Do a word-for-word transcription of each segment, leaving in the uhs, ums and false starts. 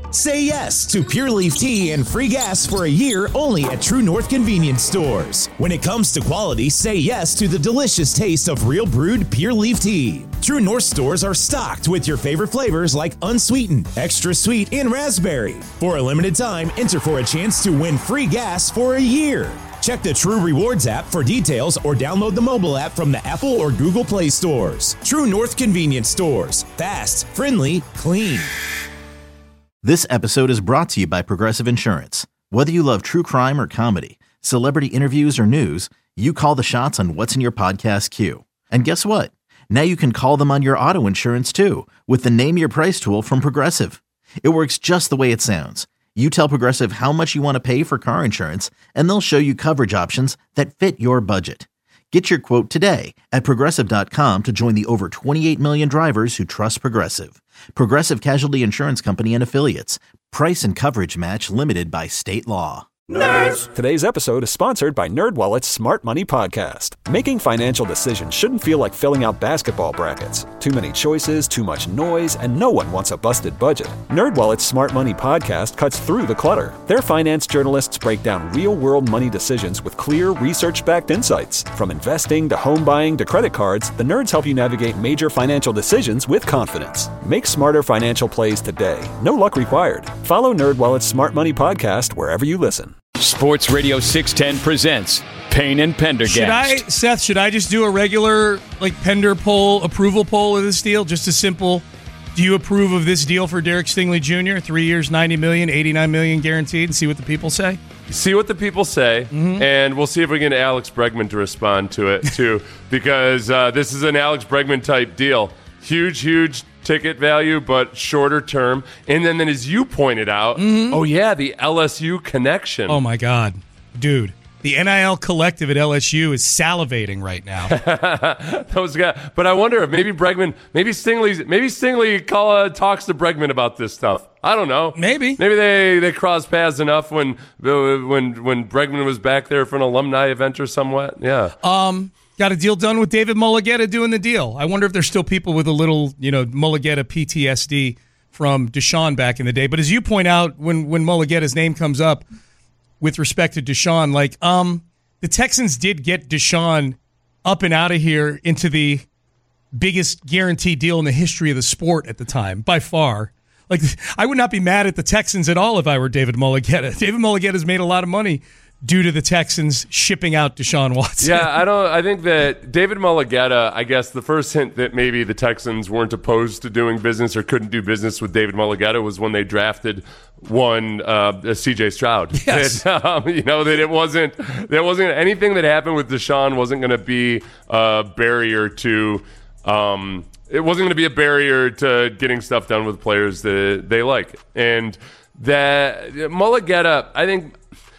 Say yes to Pure Leaf Tea and free gas for a year only at True North Convenience Stores. When it comes to quality, say yes to the delicious taste of real brewed Pure Leaf Tea. True North stores are stocked with your favorite flavors like unsweetened, extra sweet, and raspberry. For a limited time, enter for a chance to win free gas for a year. Check the True Rewards app for details or download the mobile app from the Apple or Google Play stores. True North Convenience Stores. Fast, friendly, clean. This episode is brought to you by Progressive Insurance. Whether you love true crime or comedy, celebrity interviews or news, you call the shots on what's in your podcast queue. And guess what? Now you can call them on your auto insurance too with the Name Your Price tool from Progressive. It works just the way it sounds. You tell Progressive how much you want to pay for car insurance, and they'll show you coverage options that fit your budget. Get your quote today at Progressive dot com to join the over twenty-eight million drivers who trust Progressive. Progressive Casualty Insurance Company and Affiliates. Price and coverage match limited by state law. Nerds! Today's episode is sponsored by NerdWallet's Smart Money Podcast. Making financial decisions shouldn't feel like filling out basketball brackets. Too many choices, too much noise, and no one wants a busted budget. NerdWallet's Smart Money Podcast cuts through the clutter. Their finance journalists break down real-world money decisions with clear, research-backed insights. From investing to home buying to credit cards, the nerds help you navigate major financial decisions with confidence. Make smarter financial plays today. No luck required. Follow NerdWallet's Smart Money Podcast wherever you listen. Sports Radio six ten presents Payne and Pendergast. Should I, Seth, should I just do a regular like Pender poll, approval poll of this deal? Just a simple, do you approve of this deal for Derek Stingley Junior? Three years, ninety million dollars, eighty-nine million dollars guaranteed, and see what the people say? See what the people say, mm-hmm. and we'll see if we can get Alex Bregman to respond to it, too, because uh, this is an Alex Bregman type deal. Huge, huge ticket value, but shorter term. And then, then as you pointed out, mm-hmm. oh, yeah, the L S U connection. Oh, my God. Dude, the N I L collective at L S U is salivating right now. Those guys. But I wonder if maybe Bregman, maybe Stingley's, maybe Stingley call, uh, talks to Bregman about this stuff. I don't know. Maybe. Maybe they, they crossed paths enough when, when, when Bregman was back there for an alumni event or somewhat. Yeah. Um... Got a deal done with David Mulugheta doing the deal. I wonder if there's still people with a little, you know, Mulugheta P T S D from Deshaun back in the day. But as you point out, when when Mulugheta's name comes up with respect to Deshaun, like, um, the Texans did get Deshaun up and out of here into the biggest guaranteed deal in the history of the sport at the time, by far. Like, I would not be mad at the Texans at all if I were David Mulugheta. David Mulugheta's made a lot of money due to the Texans shipping out Deshaun Watson. Yeah, I don't. I think that David Mulugheta, I guess the first hint that maybe the Texans weren't opposed to doing business or couldn't do business with David Mulugheta was when they drafted one uh, C J Stroud. Yes. That, um, you know, that it wasn't, there wasn't anything that happened with Deshaun wasn't going to be a barrier to, um, it wasn't going to be a barrier to getting stuff done with players that they like. And that Mulugheta, I think,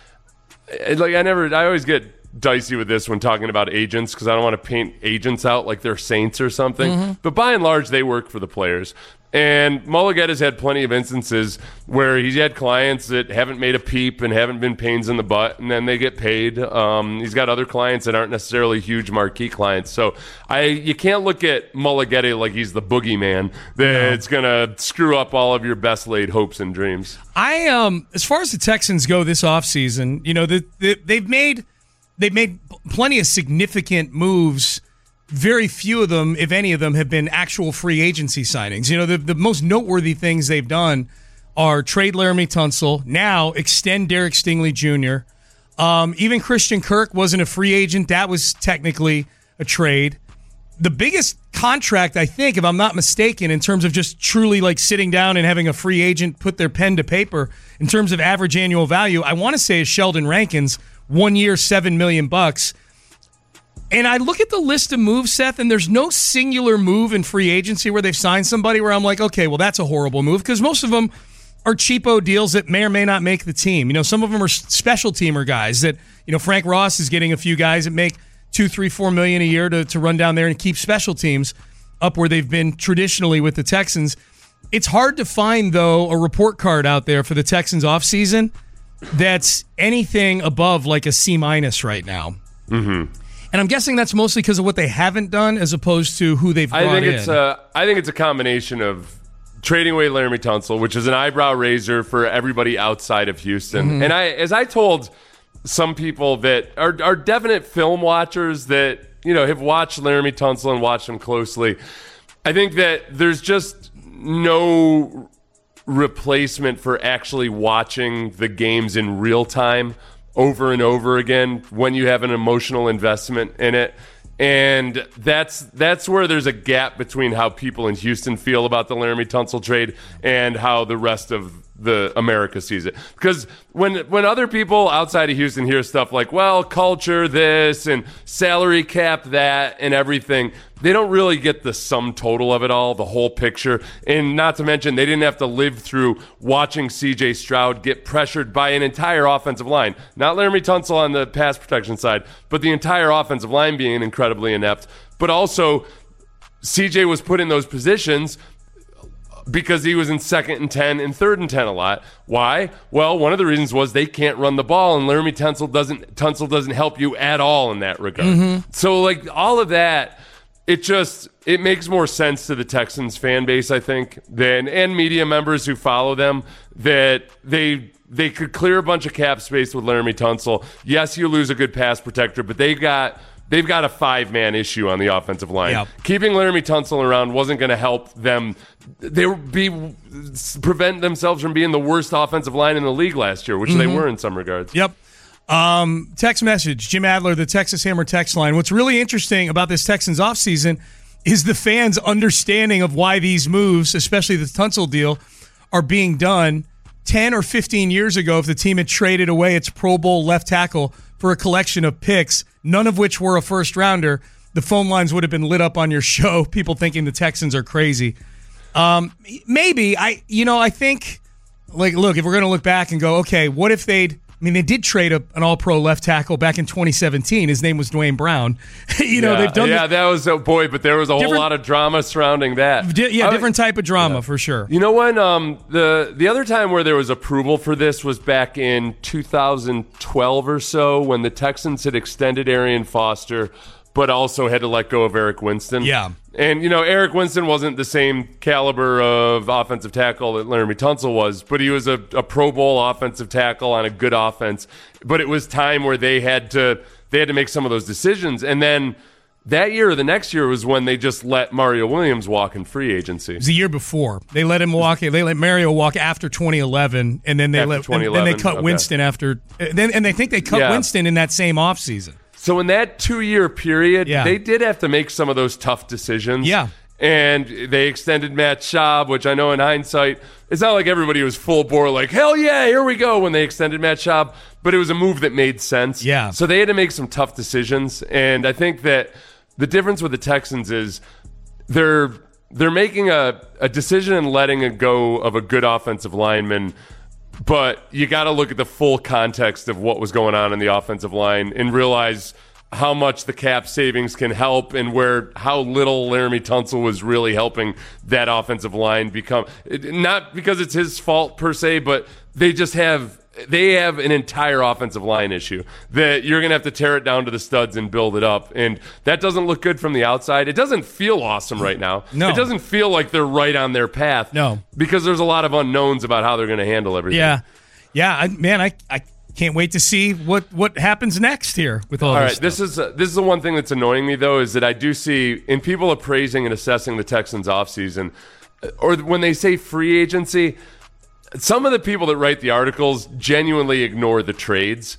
like I never, I always get dicey with this when talking about agents because I don't want to paint agents out like they're saints or something. Mm-hmm. But by and large, they work for the players. And Mulugheta's had plenty of instances where he's had clients that haven't made a peep and haven't been pains in the butt, and then they get paid. Um, he's got other clients that aren't necessarily huge marquee clients. So I, you can't look at Mulugheta like he's the boogeyman that's no. going to screw up all of your best laid hopes and dreams. I, um, as far as the Texans go this offseason, you know, the, the, they've made they've made plenty of significant moves. Very few of them, if any of them, have been actual free agency signings. You know, the, the most noteworthy things they've done are trade Laramie Tunsil, now extend Derek Stingley Junior Um, even Christian Kirk wasn't a free agent. That was technically a trade. The biggest contract, I think, if I'm not mistaken, in terms of just truly like sitting down and having a free agent put their pen to paper, in terms of average annual value, I want to say is Sheldon Rankins, one year, seven million bucks. And I look at the list of moves, Seth, and there's no singular move in free agency where they've signed somebody where I'm like, okay, well, that's a horrible move, because most of them are cheapo deals that may or may not make the team. You know, some of them are special teamer guys that, you know, Frank Ross is getting a few guys that make two, three, four million a year to, to run down there and keep special teams up where they've been traditionally with the Texans. It's hard to find, though, a report card out there for the Texans offseason that's anything above like a C minus right now. Mm-hmm. And I'm guessing that's mostly because of what they haven't done as opposed to who they've brought I think in. It's a, I think it's a combination of trading away Laremy Tunsil, which is an eyebrow raiser for everybody outside of Houston. Mm-hmm. And I, as I told some people that are, are definite film watchers that, you know, have watched Laremy Tunsil and watched him closely, I think that there's just no replacement for actually watching the games in real time over and over again when you have an emotional investment in it. And that's that's where there's a gap between how people in Houston feel about the Laremy Tunsil trade and how the rest of the America sees it. Because when when other people outside of Houston hear stuff like, well, culture this and salary cap that and everything, they don't really get the sum total of it all, the whole picture. And not to mention, they didn't have to live through watching C J Stroud get pressured by an entire offensive line. Not Laremy Tunsil on the pass protection side, but the entire offensive line being incredibly inept. But also, C J was put in those positions because he was in second and ten and third and ten a lot. Why? Well, one of the reasons was they can't run the ball, and Laremy Tunsil doesn't Tunsil doesn't help you at all in that regard. Mm-hmm. So, like, all of that, it just it makes more sense to the Texans fan base, I think, than and media members who follow them, that they they could clear a bunch of cap space with Laremy Tunsil. Yes, you lose a good pass protector, but they got they've got a five-man issue on the offensive line. Yep. Keeping Laremy Tunsil around wasn't going to help them. They would be prevent themselves from being the worst offensive line in the league last year, which mm-hmm. they were in some regards. Yep. Um, text message, Jim Adler, the Texas Hammer text line. What's really interesting about this Texans offseason is the fans' understanding of why these moves, especially the Tunsil deal, are being done. ten or fifteen years ago, if the team had traded away its Pro Bowl left tackle for a collection of picks, none of which were a first rounder, the phone lines would have been lit up on your show, people thinking the Texans are crazy. Um, maybe, I, you know, I think, like, look, if we're going to look back and go, okay, what if they'd, I mean, they did trade a, an all-pro left tackle back in twenty seventeen. His name was Dwayne Brown. you know, yeah, they've done Yeah, the, that was, oh boy, but there was a whole lot of drama surrounding that. Di- yeah, I, different type of drama, yeah. for sure. You know when um, the the other time where there was approval for this was back in two thousand twelve or so, when the Texans had extended Arian Foster, but also had to let go of Eric Winston. Yeah. And, you know, Eric Winston wasn't the same caliber of offensive tackle that Laremy Tunsil was, but he was a, a Pro Bowl offensive tackle on a good offense. But it was time where they had to they had to make some of those decisions. And then that year or the next year was when they just let Mario Williams walk in free agency. It was the year before. They let him walk. They let Mario walk after twenty eleven, and then they after let and then they cut okay. Winston after. Then and they think they cut yeah. Winston in that same offseason. So in that two-year period, yeah. they did have to make some of those tough decisions. Yeah. And they extended Matt Schaub, which I know in hindsight, it's not like everybody was full bore like, hell yeah, here we go when they extended Matt Schaub, but it was a move that made sense. Yeah. So they had to make some tough decisions. And I think that the difference with the Texans is they're they're making a, a decision and letting a go of a good offensive lineman, but you got to look at the full context of what was going on in the offensive line and realize how much the cap savings can help and where how little Laremy Tunsil was really helping that offensive line become. Not because it's his fault per se, but they just have they have an entire offensive line issue that you're going to have to tear it down to the studs and build it up. And that doesn't look good from the outside. It doesn't feel awesome right now. No. It doesn't feel like they're right on their path. No. Because there's a lot of unknowns about how they're going to handle everything. Yeah. Yeah, I, man, I, I can't wait to see what, what happens next here with all, all this right, stuff. this is uh, this is the one thing that's annoying me, though, is that I do see, in people appraising and assessing the Texans offseason, or when they say free agency, some of the people that write the articles genuinely ignore the trades.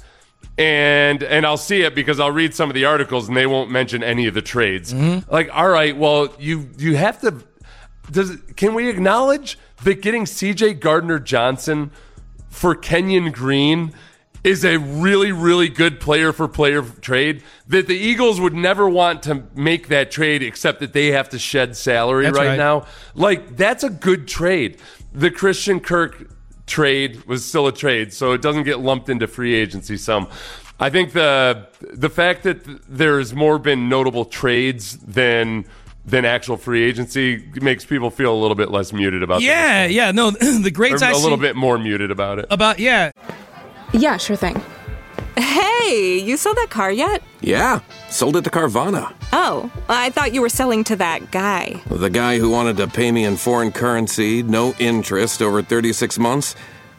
And and I'll see it because I'll read some of the articles and they won't mention any of the trades. Mm-hmm. Like, all right, well, you you have to does can we acknowledge that getting C J Gardner-Johnson for Kenyon Green is a really, really good player-for-player trade, that the Eagles would never want to make that trade except that they have to shed salary That's right, right now? Like, that's a good trade. The Christian Kirk trade was still a trade, so it doesn't get lumped into free agency some. I think the the fact that there's more been notable trades than than actual free agency makes people feel a little bit less muted about Yeah, this. yeah, no, the greats Or I a see little bit more muted about it. about, yeah. Yeah, sure thing. Hey, you sold that car yet? Yeah, sold it to Carvana. Oh, I thought you were selling to that guy. The guy who wanted to pay me in foreign currency, no interest, over thirty-six months?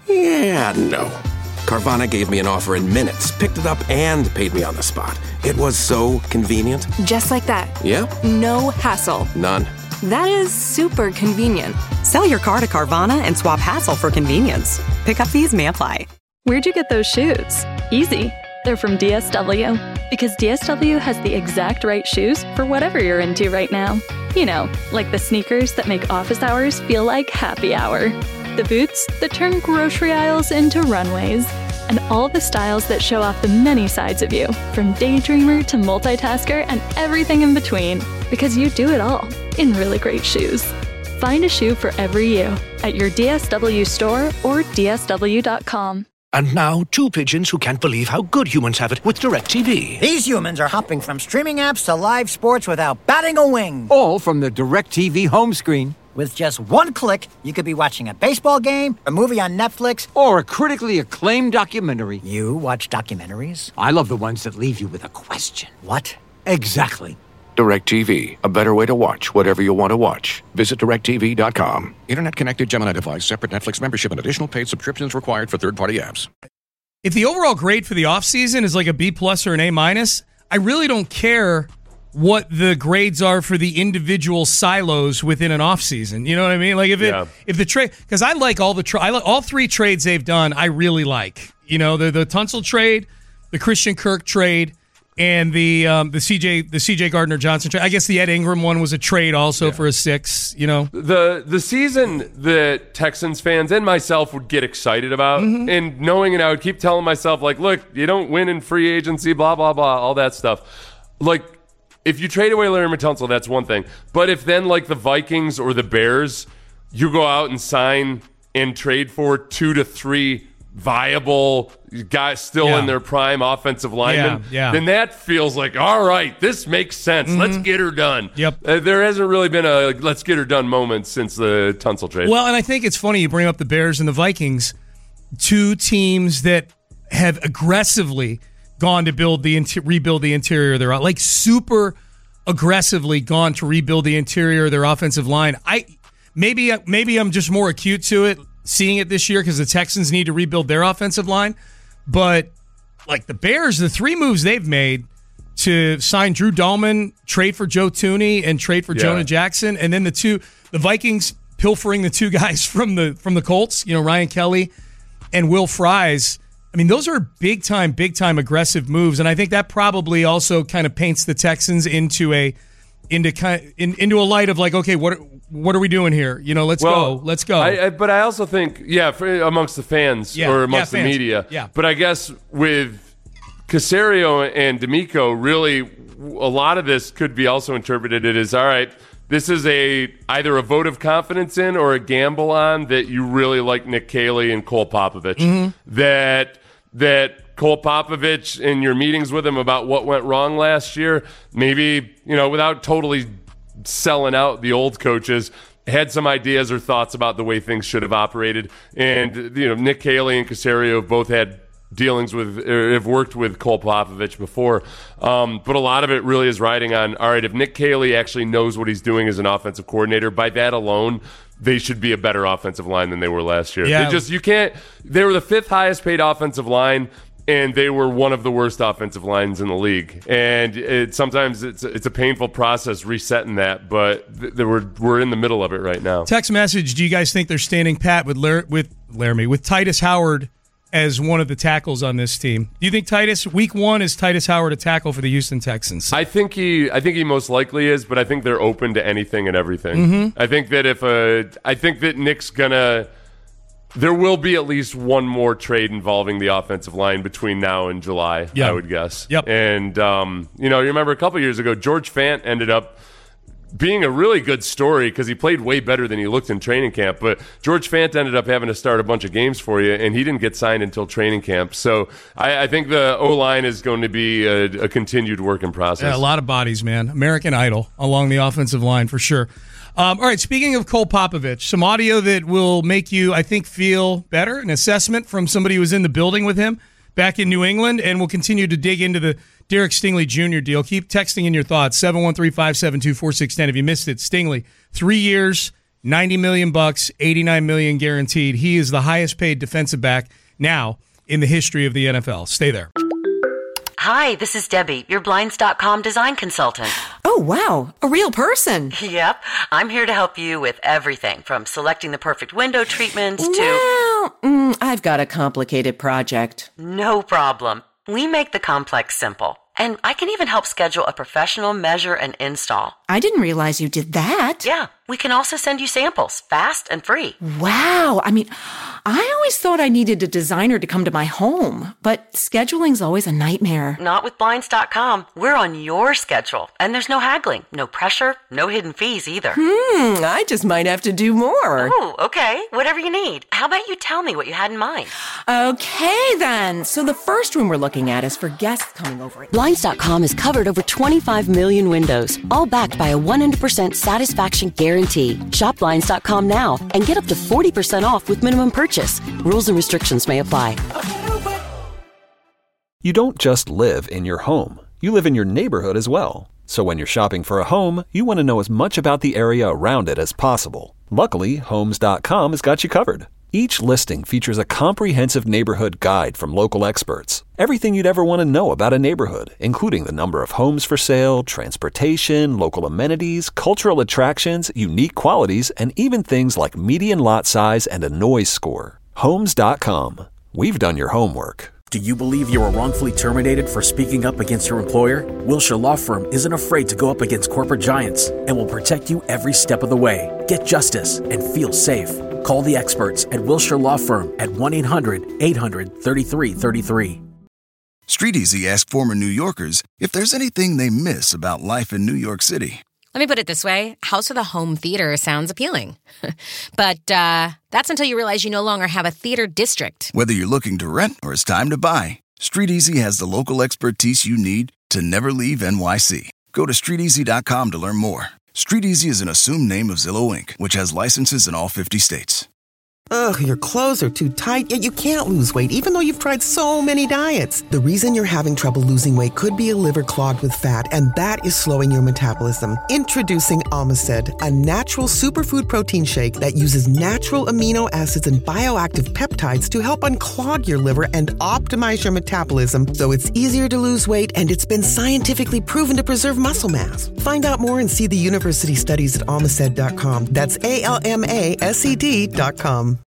Yeah, no. Carvana gave me an offer in minutes, picked it up, and paid me on the spot. It was so convenient. Just like that. Yeah? No hassle. None. That is super convenient. Sell your car to Carvana and swap hassle for convenience. Pickup fees may apply. Where'd you get those shoes? Easy. They're from D S W. Because D S W has the exact right shoes for whatever you're into right now. You know, like the sneakers that make office hours feel like happy hour. The boots that turn grocery aisles into runways. And all the styles that show off the many sides of you, from daydreamer to multitasker and everything in between. Because you do it all in really great shoes. Find a shoe for every you at your D S W store or D S W dot com. And now, two pigeons who can't believe how good humans have it with DirecTV. These humans are hopping from streaming apps to live sports without batting a wing. All from the DirecTV home screen. With just one click, you could be watching a baseball game, a movie on Netflix, or a critically acclaimed documentary. You watch documentaries? I love the ones that leave you with a question. What? Exactly. DirecTV, a better way to watch whatever you want to watch. Visit direct T V dot com. Internet-connected Gemini device, separate Netflix membership, and additional paid subscriptions required for third-party apps. If the overall grade for the offseason is like a B plus or an A minus, I really don't care what the grades are for the individual silos within an offseason. You know what I mean? Like if it, yeah. if the trade, because I like all the tra- I like all three trades they've done. I really like. You know, the the Tunsil trade, the Christian Kirk trade, and the um, the C J the C J Gardner Johnson trade. I guess the Ed Ingram one was a trade also yeah. for a six. You know, the the season that Texans fans and myself would get excited about, mm-hmm. and knowing, and I would keep telling myself like, look, you don't win in free agency, blah blah blah, all that stuff. Like, if you trade away Larry Tunsil, that's one thing. But if then like the Vikings or the Bears, you go out and sign and trade for two to three viable guys still yeah. in their prime offensive linemen, yeah, yeah. then that feels like, all right, this makes sense. Mm-hmm. Let's get her done. Yep. Uh, there hasn't really been a let's get her done moment since the Tunsil trade. Well, and I think it's funny you bring up the Bears and the Vikings, two teams that have aggressively gone to build the inter- rebuild the interior of their like super aggressively gone to rebuild the interior of their offensive line. I maybe maybe I'm just more acute to it, seeing it this year because the Texans need to rebuild their offensive line. But like the Bears, the three moves they've made to sign Drew Dahlman, trade for Joe Thuney, and trade for yeah. Jonah Jackson, and then the two the Vikings pilfering the two guys from the from the Colts, you know, Ryan Kelly and Will Fries. I mean, those are big time, big time aggressive moves, and I think that probably also kind of paints the Texans into a into kind of, in, into a light of like, okay, what what are we doing here? You know, let's well, go, let's go. I, I, but I also think, yeah, for, amongst the fans yeah, or amongst yeah, the media, yeah. But I guess with Caserio and D'Amico, really, a lot of this could be also interpreted as, all right, this is a either a vote of confidence in or a gamble on that you really like Nick Caley and Cole Popovich. Mm-hmm. That that Cole Popovich, in your meetings with him about what went wrong last year, maybe, you know, without totally selling out the old coaches, had some ideas or thoughts about the way things should have operated. And, you know, Nick Caley and Caserio have both had dealings with, or have worked with Cole Popovich before. Um, but a lot of it really is riding on, all right, if Nick Caley actually knows what he's doing as an offensive coordinator, by that alone, they should be a better offensive line than they were last year. Yeah. They just, you can't, they were the fifth highest paid offensive line, and they were one of the worst offensive lines in the league. And it, sometimes it's it's a painful process resetting that, but th- we're we're in the middle of it right now. Text message: do you guys think they're standing pat with Lar- with Laramie with Titus Howard as one of the tackles on this team? Do you think Titus week one is Titus Howard a tackle for the Houston Texans? I think he I think he most likely is, but I think they're open to anything and everything. Mm-hmm. I think that if a I think that Nick's gonna there will be at least one more trade involving the offensive line between now and July, yep. I would guess. Yep. And um, you know, you remember a couple years ago, George Fant ended up being a really good story because he played way better than he looked in training camp. But George Fant ended up having to start a bunch of games for you, and he didn't get signed until training camp. So I, I think the O-line is going to be a, a continued work in process. Yeah, a lot of bodies, man. American Idol along the offensive line for sure. Um, all right, speaking of Cole Popovich, some audio that will make you, I think, feel better, an assessment from somebody who was in the building with him back in New England, and we'll continue to dig into the Derek Stingley Junior deal. Keep texting in your thoughts, seven one three, five seven two, four six one zero. If you missed it, Stingley, three years, ninety million bucks, eighty-nine million guaranteed. He is the highest paid defensive back now in the history of the N F L. Stay there. Hi, this is Debbie, your Blinds dot com design consultant. Oh, wow, a real person. Yep, I'm here to help you with everything from selecting the perfect window treatments to... Well, mm, I've got a complicated project. No problem. We make the complex simple. And I can even help schedule a professional measure and install. I didn't realize you did that. Yeah, we can also send you samples, fast and free. Wow. I mean, I always thought I needed a designer to come to my home, but scheduling's always a nightmare. Not with Blinds dot com. We're on your schedule, and there's no haggling, no pressure, no hidden fees either. Hmm, I just might have to do more. Oh, okay. Whatever you need. How about you tell me what you had in mind? Okay, then. So the first room we're looking at is for guests coming over. Blinds dot com has covered over twenty-five million windows, all backed by a one hundred percent satisfaction guarantee. Shop Blinds dot com now and get up to forty percent off with minimum purchase. Rules and restrictions may apply. You don't just live in your home. You live in your neighborhood as well. So when you're shopping for a home, you want to know as much about the area around it as possible. Luckily, Homes dot com has got you covered. Each listing features a comprehensive neighborhood guide from local experts. Everything you'd ever want to know about a neighborhood, including the number of homes for sale, transportation, local amenities, cultural attractions, unique qualities, and even things like median lot size and a noise score. Homes dot com. We've done your homework. Do you believe you were wrongfully terminated for speaking up against your employer? Wilshire Law Firm isn't afraid to go up against corporate giants and will protect you every step of the way. Get justice and feel safe. Call the experts at Wilshire Law Firm at one eight hundred, eight hundred, thirty-three thirty-three. StreetEasy asked former New Yorkers if there's anything they miss about life in New York City. Let me put it this way. House with a home theater sounds appealing. But uh, that's until you realize you no longer have a theater district. Whether you're looking to rent or it's time to buy, StreetEasy has the local expertise you need to never leave N Y C. Go to street easy dot com to learn more. StreetEasy is an assumed name of Zillow Incorporated, which has licenses in all fifty states. Ugh, your clothes are too tight, yet you can't lose weight even though you've tried so many diets. The reason you're having trouble losing weight could be a liver clogged with fat, and that is slowing your metabolism. Introducing Omicid, a natural superfood protein shake that uses natural amino acids and bioactive peptides to help unclog your liver and optimize your metabolism so it's easier to lose weight, and it's been scientifically proven to preserve muscle mass. Find out more and see the university studies at almaced dot com. That's A L M A S E D dot com.